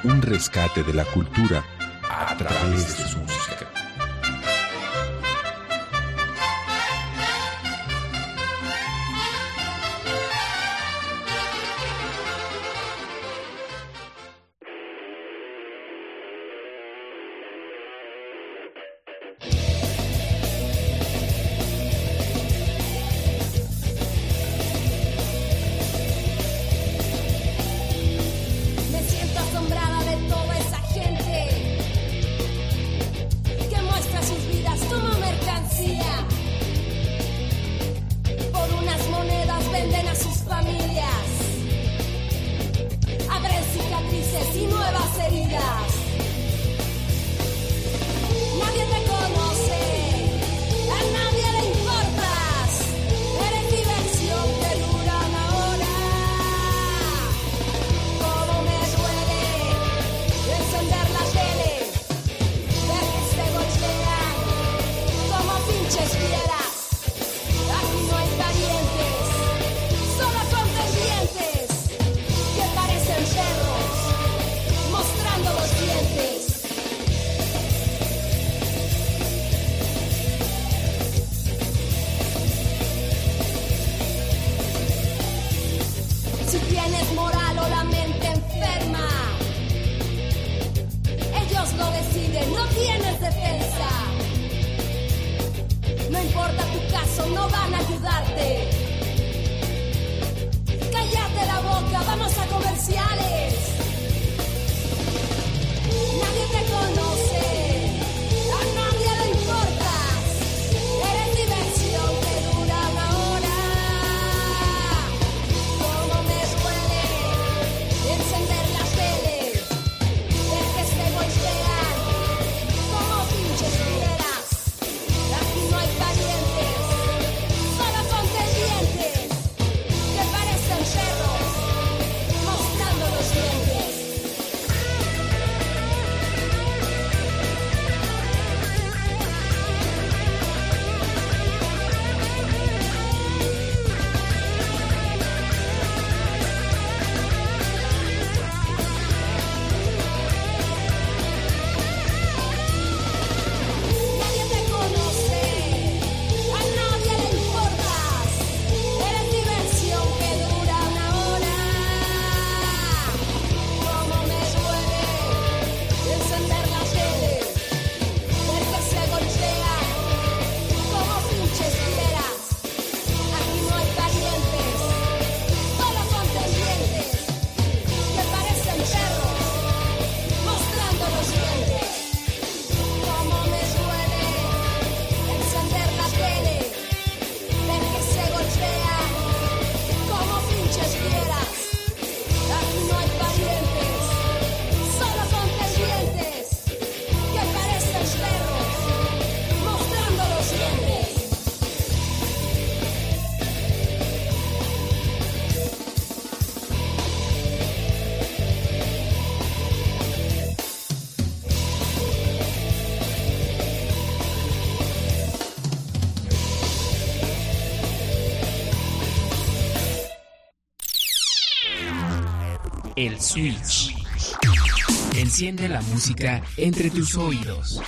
Un rescate de la cultura a través de su música. El Switch. Enciende la música entre tus oídos.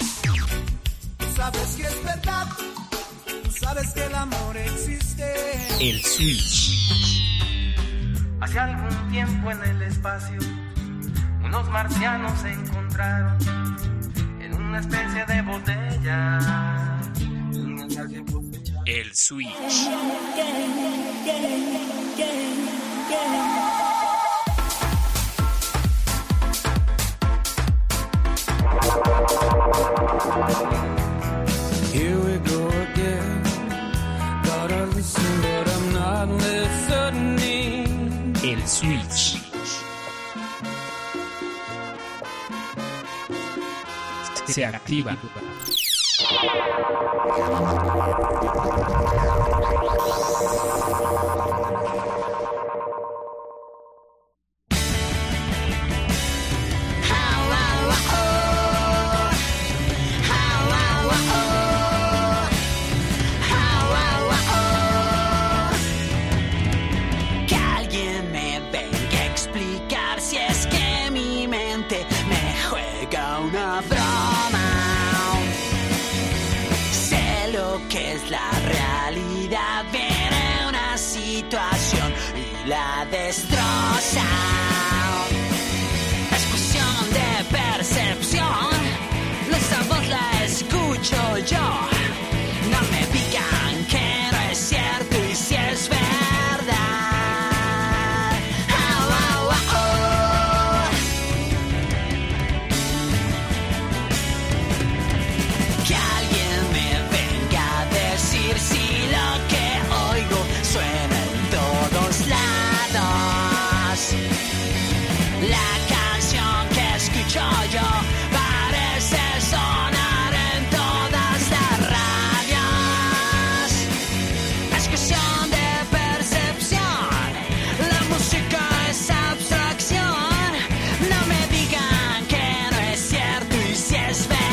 Sabes que es verdad, tú sabes que el amor existe. El Switch. Hace algún tiempo en el espacio, unos marcianos se encontraron en una especie de botella. El Switch. Here we go again. Gotta listen, but I'm not listening. El Switch. Se activa. Que alguien me venga a explicar si es que mi mente pasado. Es cuestión de percepción. Esa voz la escucho yo. No me digan que no es cierto y si es verdad. Que alguien me venga a decir si lo que oigo suena en todos lados. La canción que escucho yo parece sonar en todas las radios. Es cuestión de percepción. La música es abstracción. No me digan que no es cierto y si es verdad.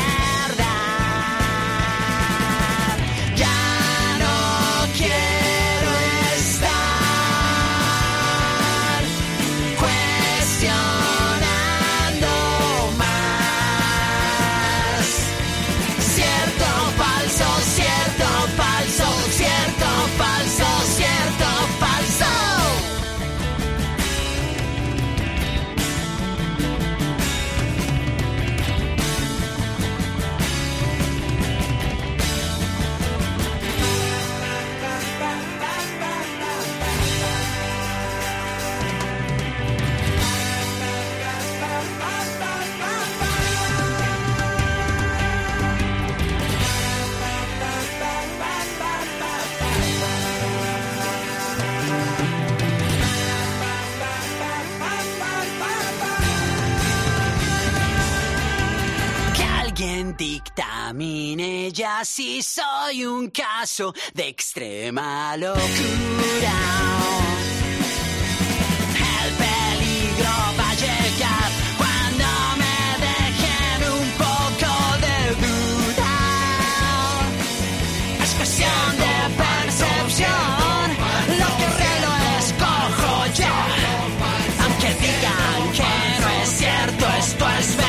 Ya no quiero estar cuestionando más. Cierto, falso, cierto, falso, cierto, falso, cierto, falso. Que alguien dictamine ya si soy un caso de extrema locura. El peligro va a llegar cuando me dejen un poco de duda. Es cuestión de percepción. Lo que arreglo escojo yo. Aunque digan que no es cierto, esto es verdad.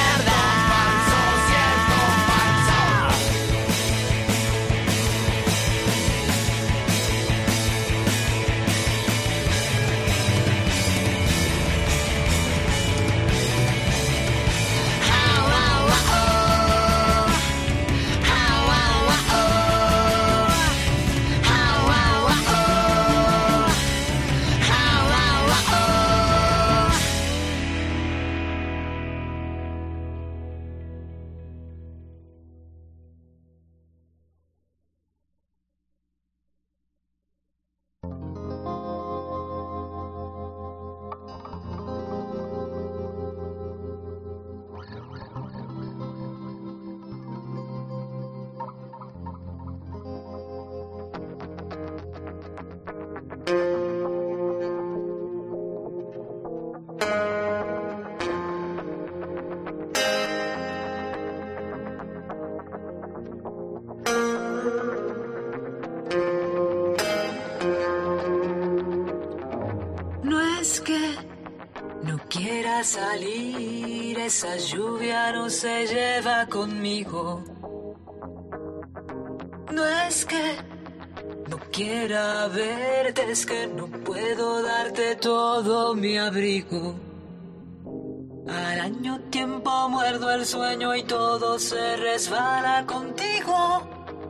No es que no quiera salir, esa lluvia no se lleva conmigo. No es que no quiera verte, es que no puedo darte todo mi abrigo. Araño tiempo, muerdo el sueño y todo se resbala contigo.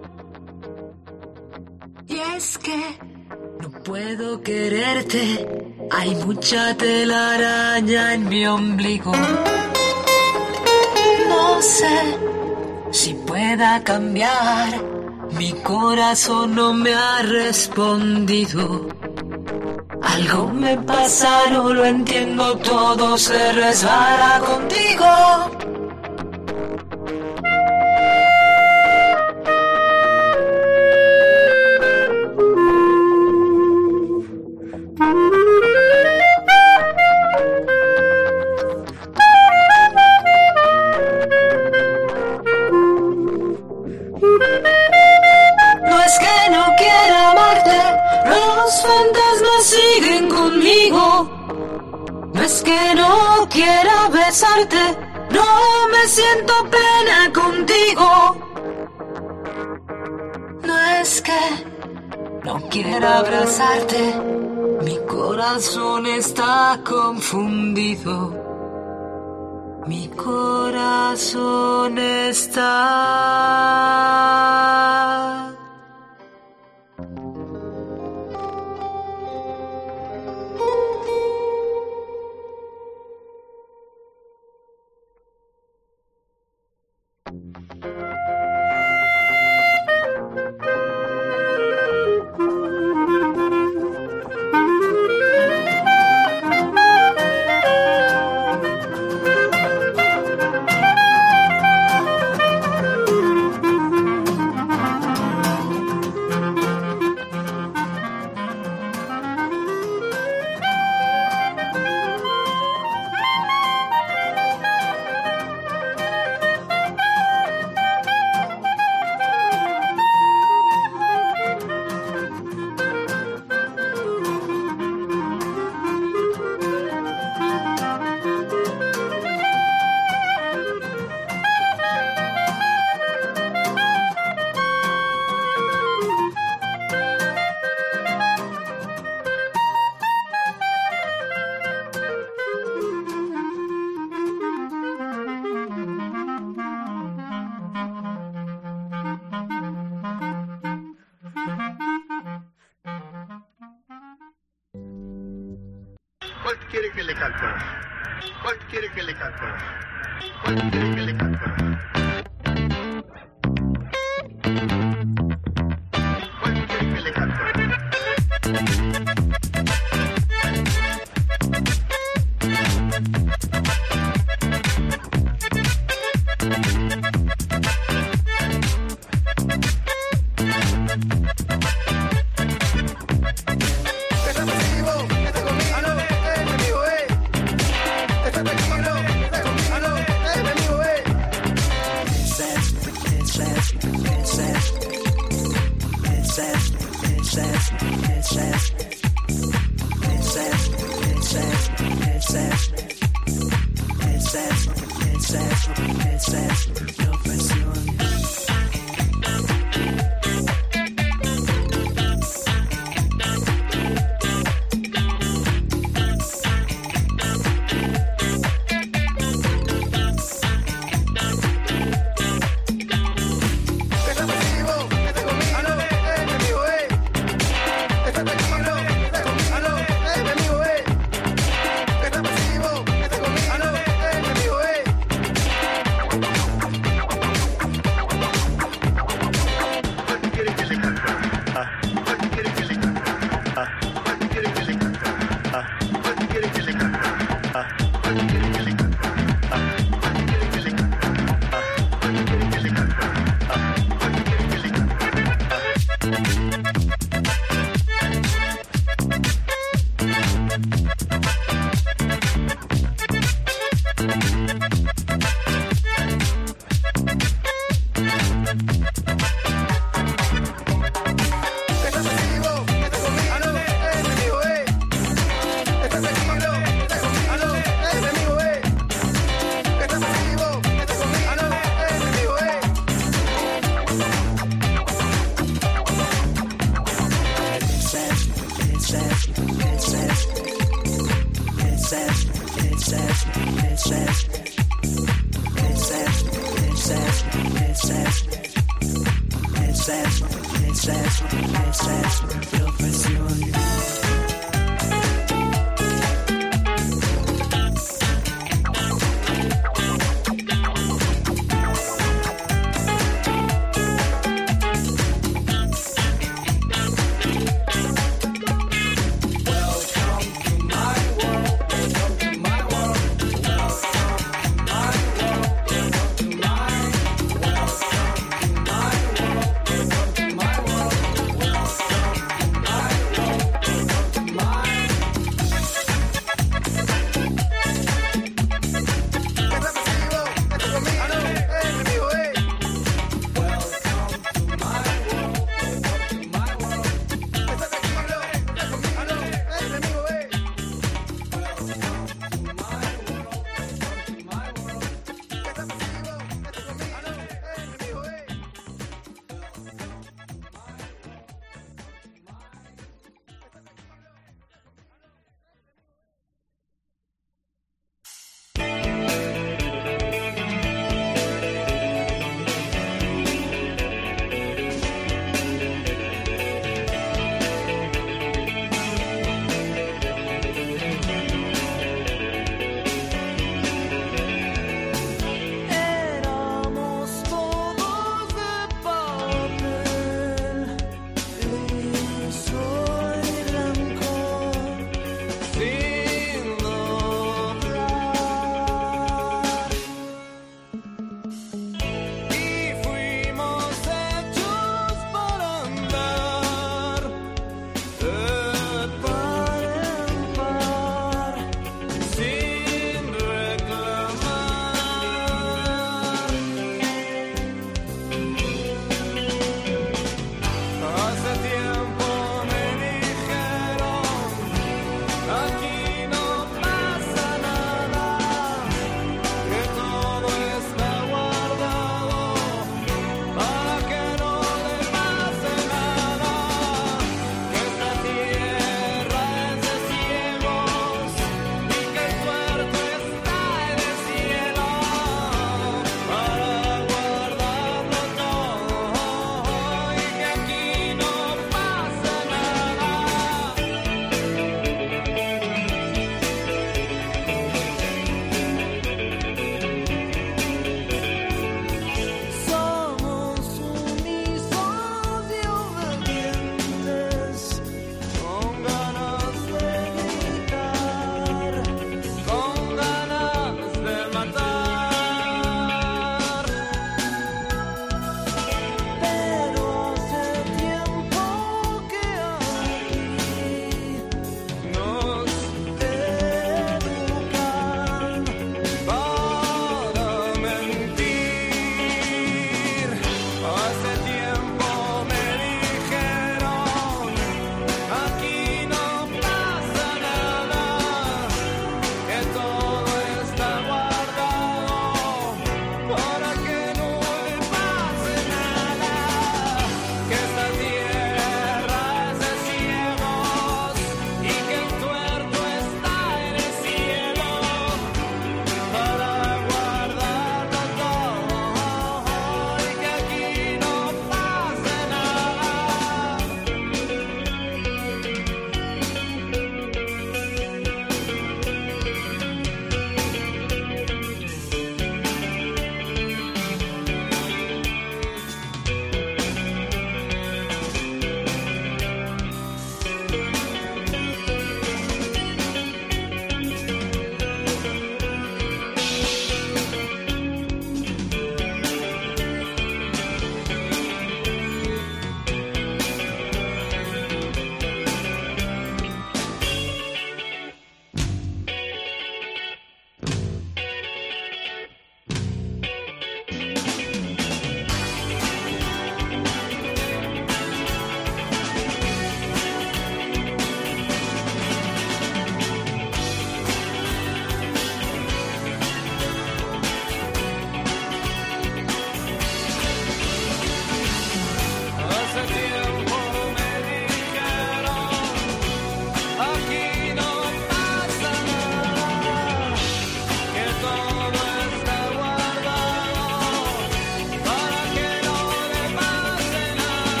Y es que no puedo quererte, hay mucha telaraña en mi ombligo. No sé si pueda cambiar, mi corazón no me ha respondido. Algo me pasa, no lo entiendo, todo se resbala contigo. No es que no quiera amarte, los fantasmas siguen conmigo. No es que no quiera besarte, no me siento plena contigo. No es que no quiera abrazarte, Mi corazón está confundido. Mi corazón está... ¿Cuál quiere que le cante? ¿Cuál quiere que le cante? ¿Cuál quiere que le cante? ¿Cuál quiere que le cante?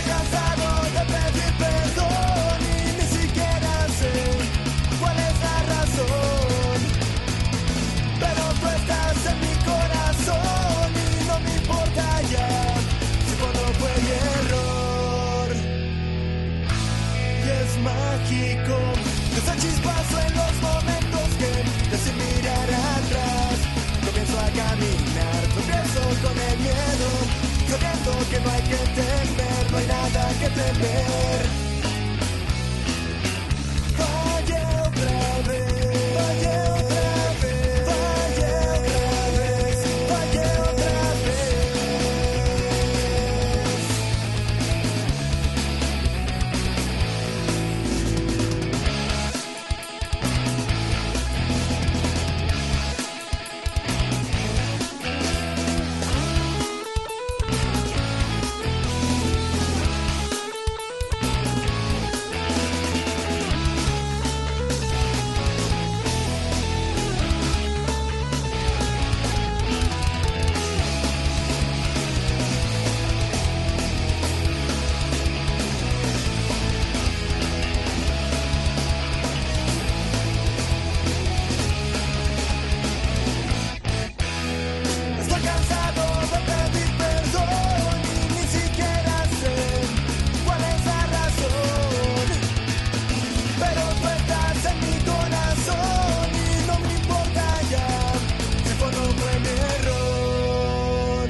cansado de pedir perdón y ni siquiera sé cuál es la razón. Pero tú estás en mi corazón y no me importa ya si no fue mi error. Y es mágico ese chispazo en los momentos que sin mirar atrás comienzo a caminar, tropiezo con el miedo, sabiendo que no hay que temer, no hay nada que temer. Fallé otra vez, fallé otra vez, fallé otra vez, fallé otra vez. Estoy cansado de pedir perdón y ni siquiera sé cuál es la razón. Pero tú estás en mi corazón y no me importa ya si fue o no fue mi error.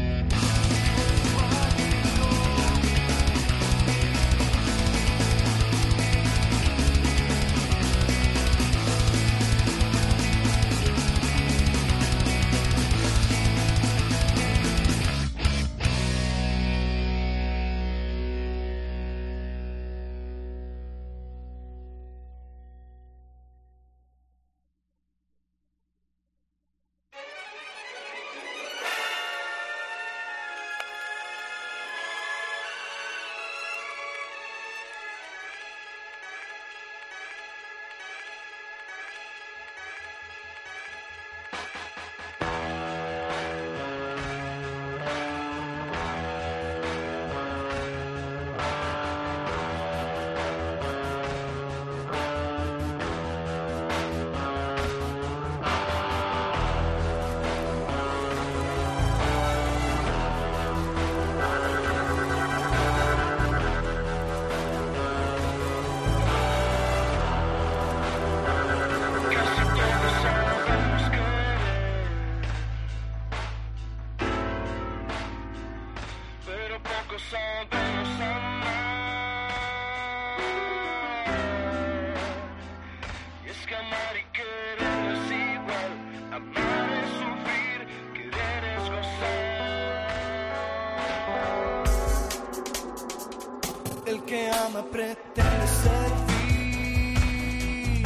Pero poco sabemos amar. Y es que amar y querer no es igual. Amar es sufrir, querer es gozar. El que ama pretende servir.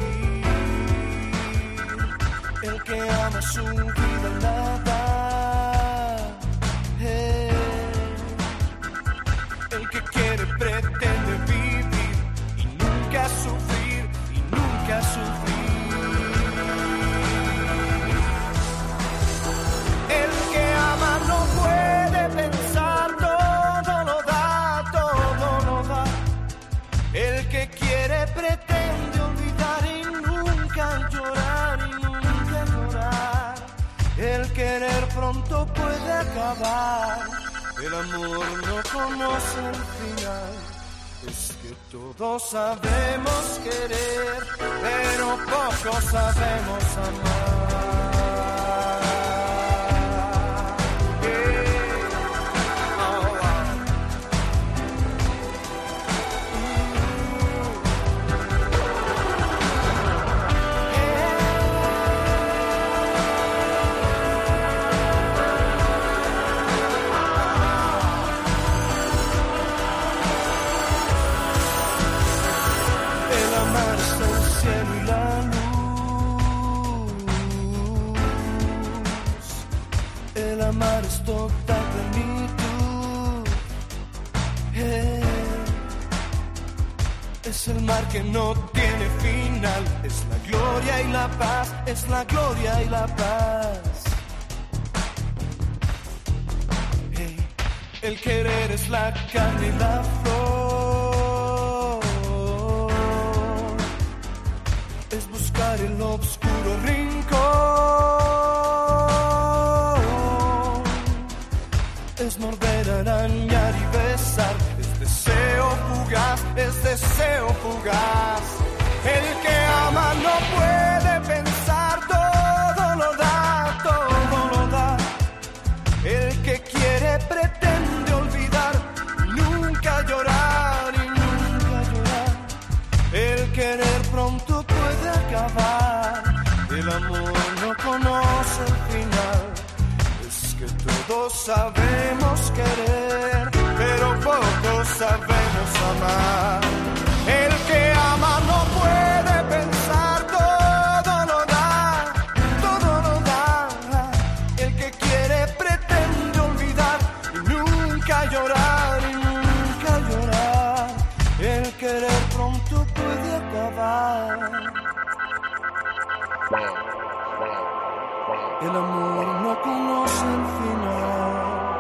El que ama su vida nada. El que quiere pretende vivir y nunca sufrir, y nunca sufrir. El que ama no puede pensar, todo lo da, todo lo da. El que quiere pretende olvidar y nunca llorar, y nunca llorar. El querer pronto puede acabar. El amor no conoce el final. Es que todos sabemos querer, pero poco sabemos amar. Amar es total plenitud. Es el mar que no tiene final. Es la gloria y la paz. Es la gloria y la paz. El querer es la carne y la flor. Es buscar el oscuro rincón. Es morder, arañar y besar. Es deseo fugaz, es deseo fugaz. El que ama no puede pensar, todo lo da, todo lo da. El que quiere pretende olvidar, nunca llorar y nunca llorar. El querer pronto puede acabar, el amor no conoce el final. Es que todos sabemos querer, pero pocos sabemos amar. El que ama no puede pensar, todo lo da, todo lo da. El que quiere pretende olvidar y nunca llorar y nunca llorar. El querer pronto puede acabar. El amor no conoce el final.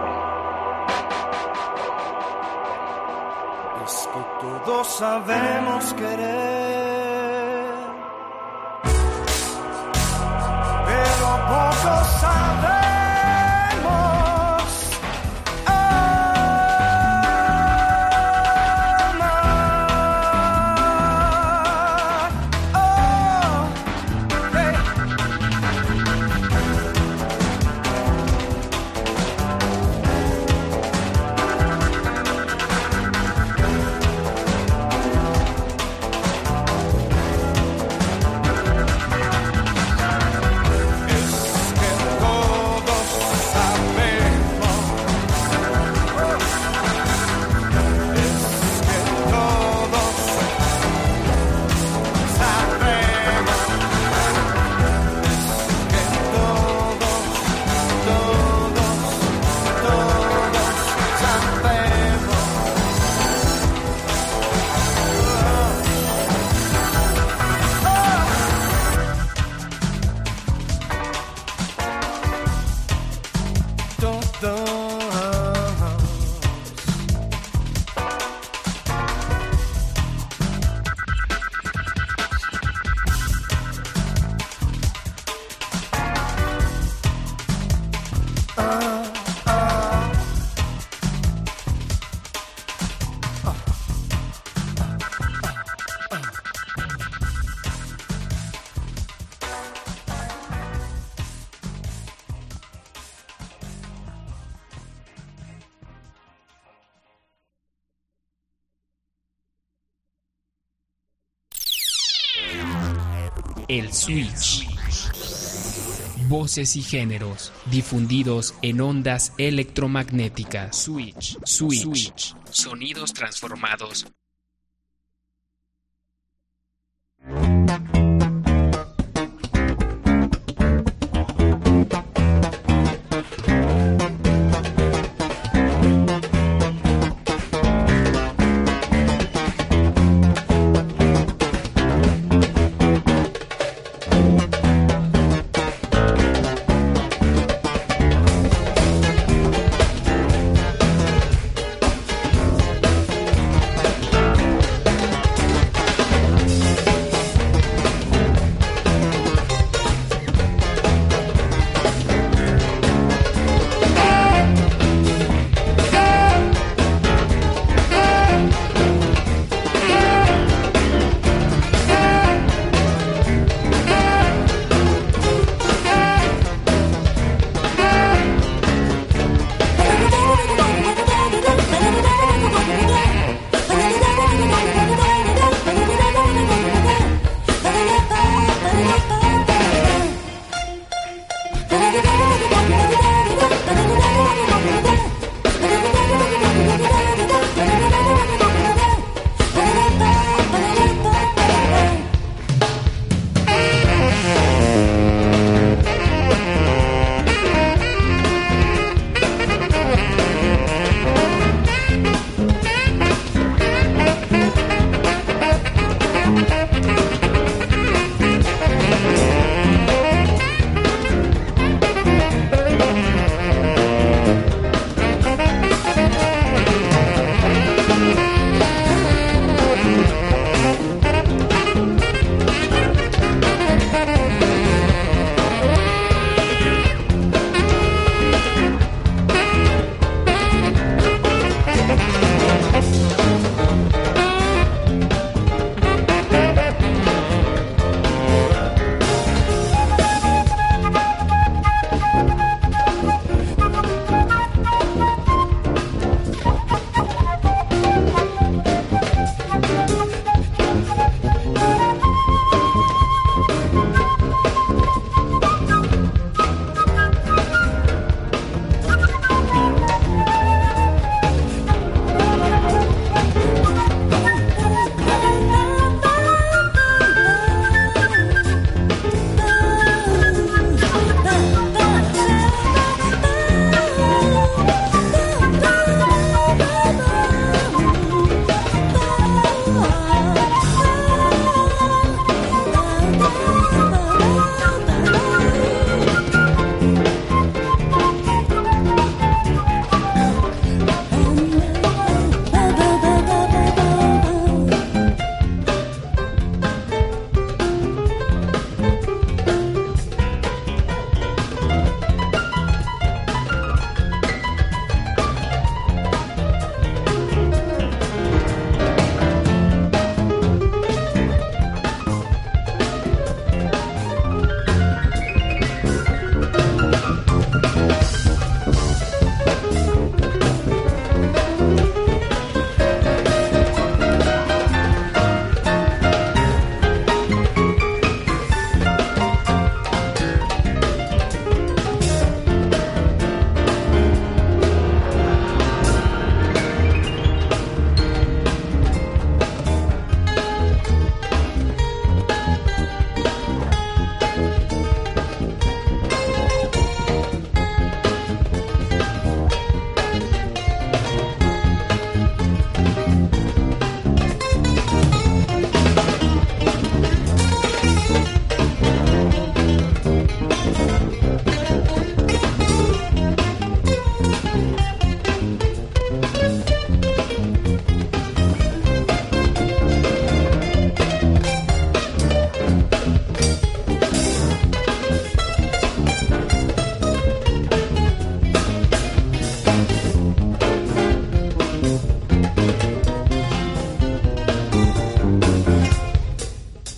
Es que todos sabemos querer, pero pocos sabemos amar. Oh, hey. El Switch. Voces y géneros difundidos en ondas electromagnéticas. Switch. Sonidos transformados.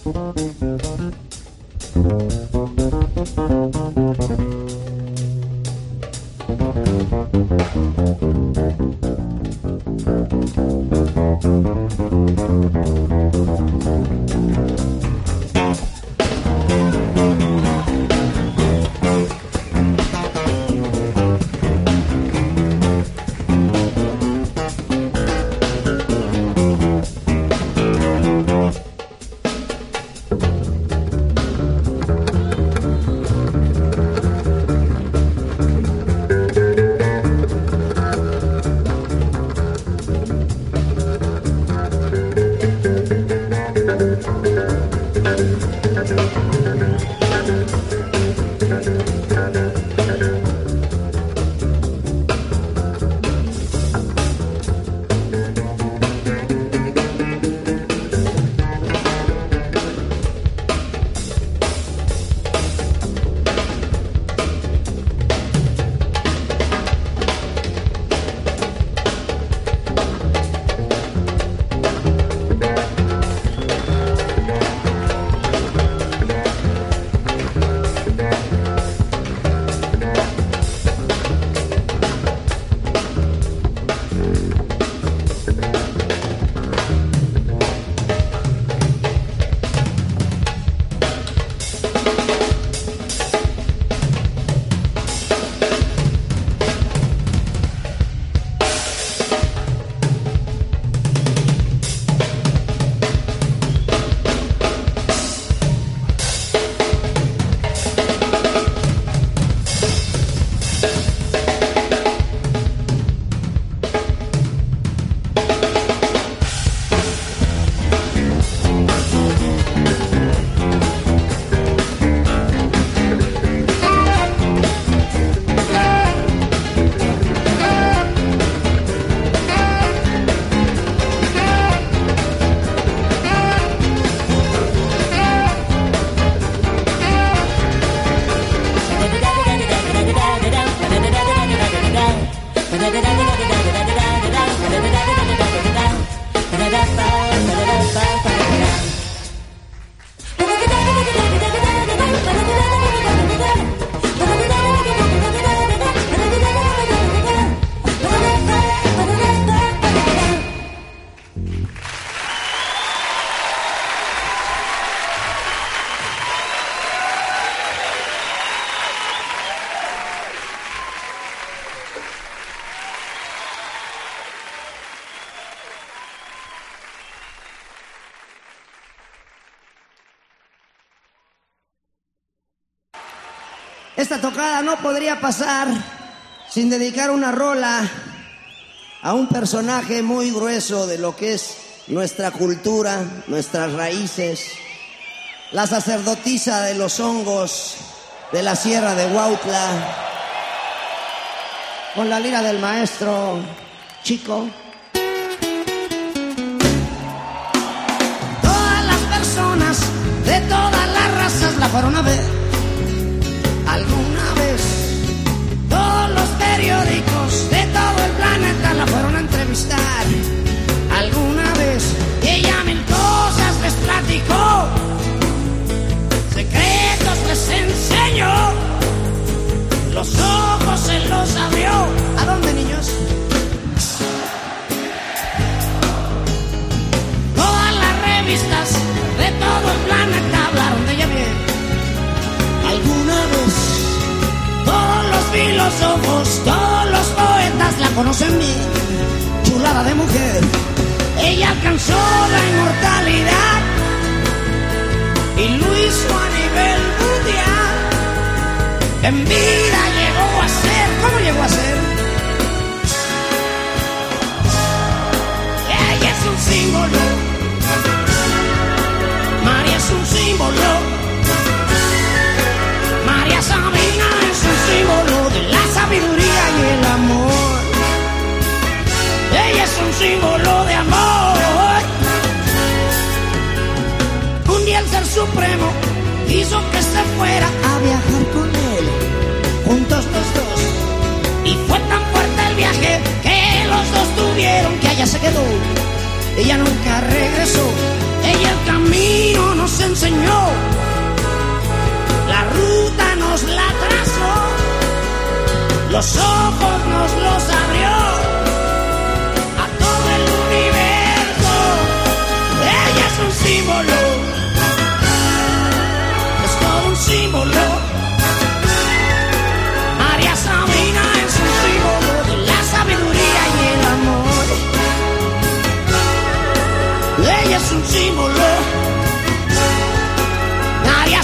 Esta tocada no podría pasar sin dedicar una rola a un personaje muy grueso de lo que es nuestra cultura, nuestras raíces, la sacerdotisa de los hongos de la Sierra de Huautla, con la lira del maestro Chico. Todas las personas de todas las razas la fueron a ver alguna vez. Todos los periódicos de todo el planeta la fueron a entrevistar alguna vez. Y ella mil cosas les platicó, secretos les enseñó, los ojos se los abrió. ¿A dónde, niños? Todas las revistas de todo el planeta hablaron de ella bien alguna vez. Todos los filósofos, todos los poetas la conocen bien, chulada de mujer. Ella alcanzó la inmortalidad y lo hizo a nivel mundial. En vida llegó a ser, ¿cómo llegó a ser? Ella es un símbolo, María es un símbolo. María Sabina es un símbolo de la sabiduría y el amor. Ella es un símbolo de amor. Un día el Ser Supremo hizo que se fuera a viajar con él, juntos los dos. Y fue tan fuerte el viaje que los dos tuvieron que allá se quedó. Ella nunca regresó. Ella el camino nos enseñó, la ruta nos la trazó, los ojos nos los abrió a todo el universo. Ella es un símbolo, es todo un símbolo. María Sabina es un símbolo de la sabiduría y el amor. Ella es un símbolo. María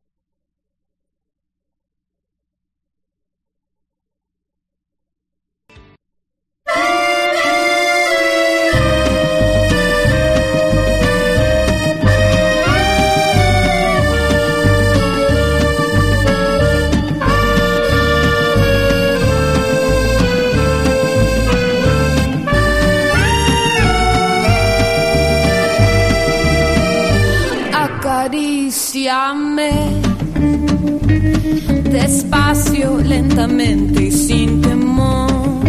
acaríciame despacio, lentamente y sin temor.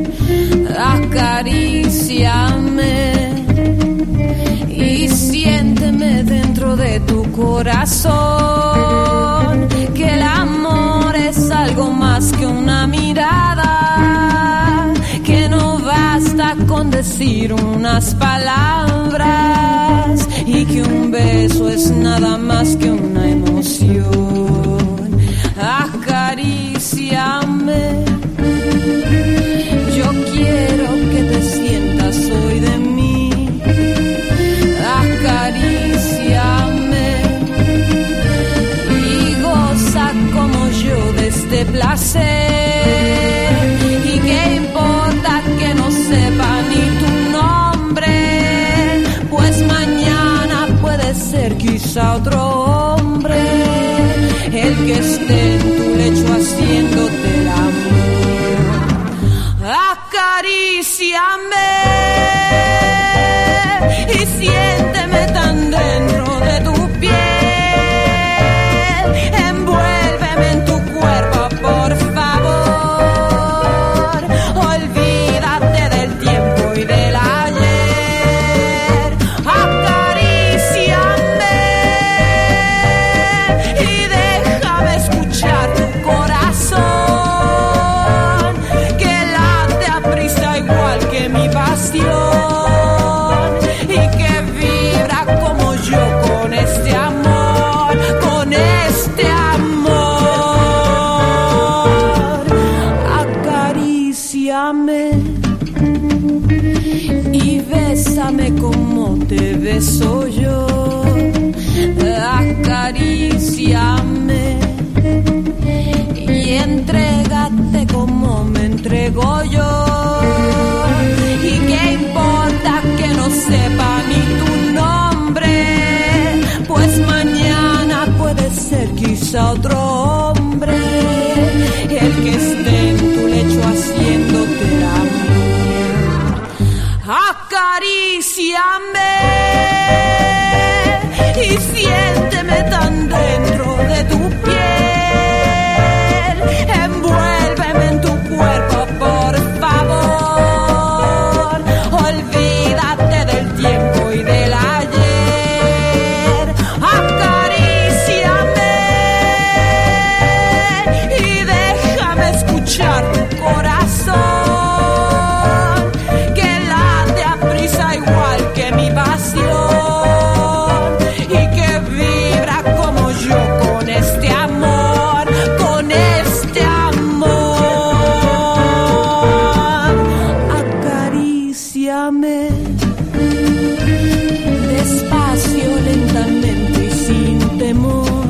Acaríciame y siénteme dentro de tu corazón, que el amor es algo más que una mirada, que no basta con decir unas palabras y que un beso es nada más que una emoción. Acaríciame, yo quiero que te sientas hoy de mí. Acaríciame y goza como yo de este placer. Y qué importa que no sepa ni tu nombre, pues mañana puede ser quizá otro hombre el que esté en tu lecho haciéndote el amor. Acaríciame y siénteme tan dentro de tu piel. Envuélveme en tu cuerpo, por favor. Olvídate del tiempo y del ayer. Acaríciame y déjame escuchar tu corazón, que late a prisa igual que mi pasión, y que vibra como yo con este amor, con este amor. Acaríciame y bésame como te beso yo. Acaríciame y entrégate como me entrego yo. Y qué importa que no sepa ni tu nombre, pues mañana puede ser quizá otro hombre el que esté en tu lecho haciéndote el amor. Acaríciame y siénteme tan dentro de tu piel. Envuélveme en tu cuerpo, por favor. Olvídate del tiempo y del ayer. Acaríciame y déjame escuchar tu corazón, que late a prisa igual que mi pasión, y que vibra como yo con este amor, con este amor. Acaríciame despacio, lentamente y sin temor.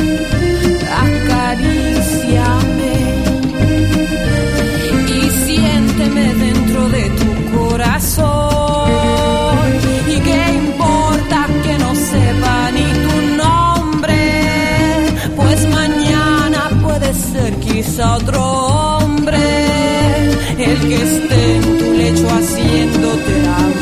Acaríciame y siénteme dentro de tu corazón, y qué importa que no sepa ni tu nombre, pues mañana puede ser quizá otro hombre el que esté en tu lecho haciéndote el amor.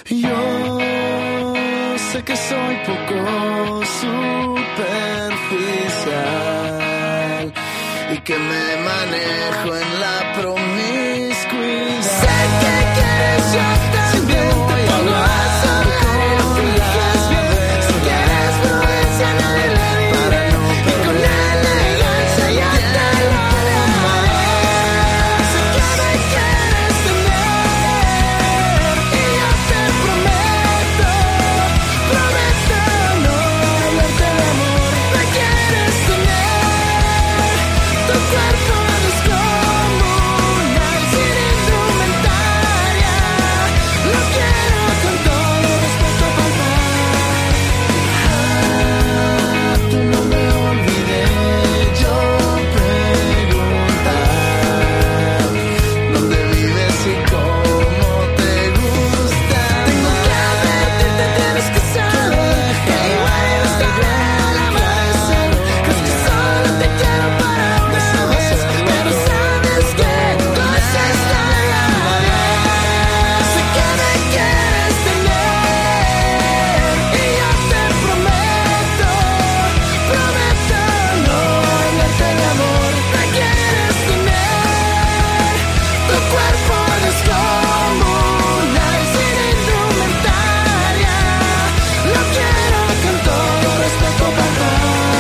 Yo sé que soy poco superficial y que me manejo en la promiscuidad. Sé que quieres, yo también te pongo a sonar y finges bien. Si quieres Prudencia, nadie le diré y con elegancia ya te lo haré. Sé que me quieres tener y yo te prometo no hablarte de amor. Me quieres tener, tu cuerpo descomunal sin indumentaria. Lo quiero con todo respeto, papá. Tú no me olvidé yo preguntar dónde vives y cómo te gusta. Tengo que advertirte, tienes que saber que igual yo estaré al amanecer. Crees que solo te quiero para una vez, pero sabes que cosa estaría bien. Sé que me quieres tener y yo te prometo no hablarte de amor. Me quieres tener, tu cuerpo descomunal sin indumentaria. Lo quiero con todo respeto, papá.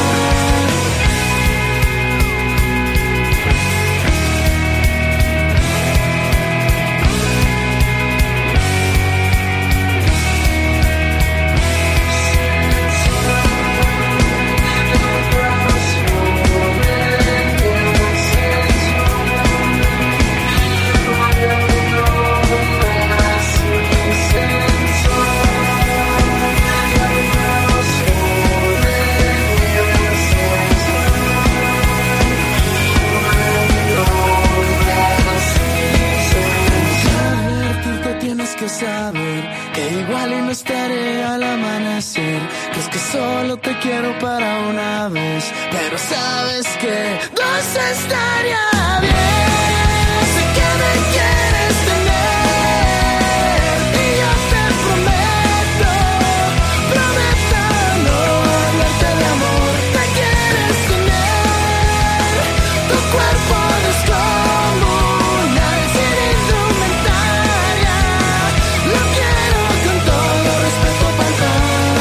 Advertirte, tienes que saber que igual y no estaré al amanecer. Crees que solo te quiero para una vez, pero sabes que dos estaría bien. Sé que me quieres tener y yo te prometo no hablarte de amor. Me quieres tener, tu cuerpo descomunal sin indumentaria. Lo quiero con todo respeto, papá.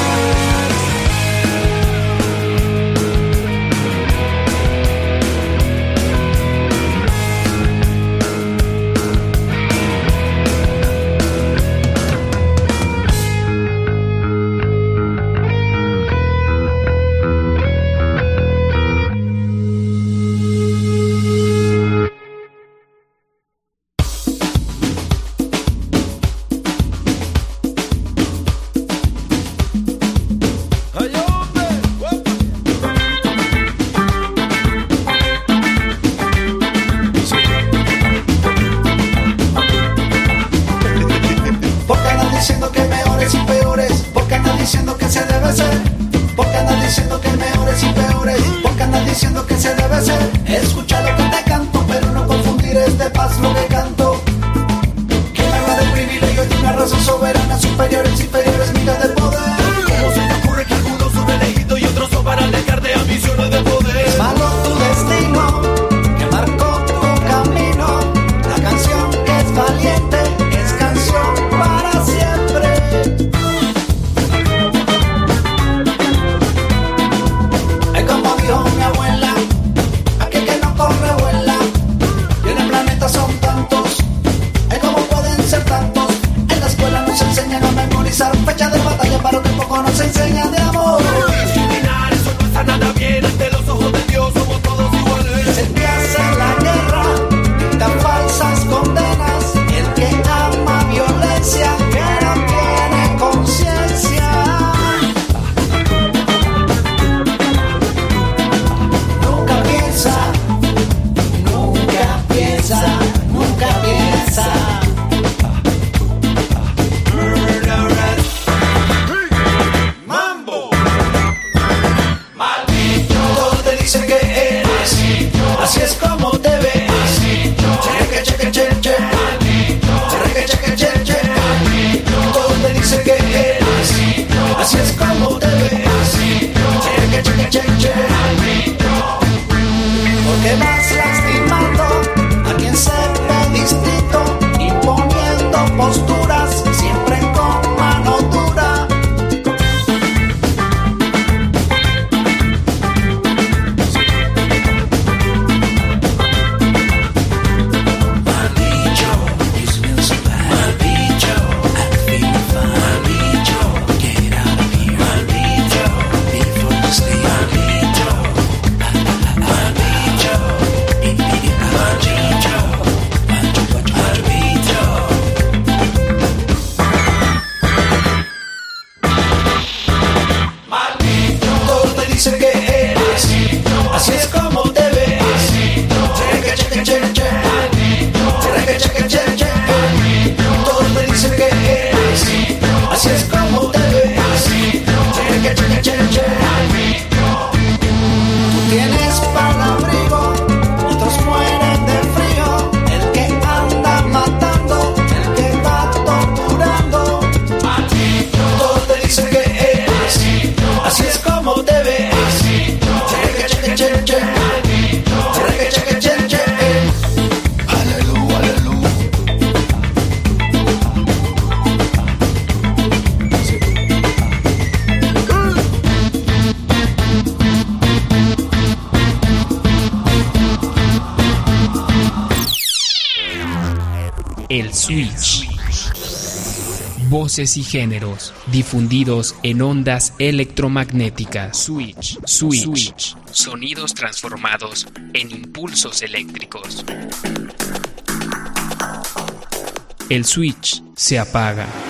Porque andan diciendo que mejores y peores, porque andan diciendo que se debe ser, porque andan diciendo que mejores y peores, porque andan diciendo que se debe ser. Escucha lo que te canto, pero no confundir es de paz lo que canto. Que me habla del privilegio de una raza soberana, superiores, inferiores, miras de poder. ¿Cómo se te ocurre que algunos son elegidos y otros son para alegar de ambiciones de poder? Es malo tu destino, que marcó tu camino. La canción que es valiente es canción para siempre. che, che. Todos te dicen que eres, así es como te ves. Che, che, che, che. Tú tienes para abrigo, otros mueren de frío. El que anda matando, el que va torturando. Todos te dicen que eres, así es como te ves. Che, che, che, che, che. Che, che, che, che. Aleluya, aleluya. El Switch. Voces y géneros difundidos en ondas electromagnéticas. Switch. Sonidos transformados en impulsos eléctricos. El switch se apaga.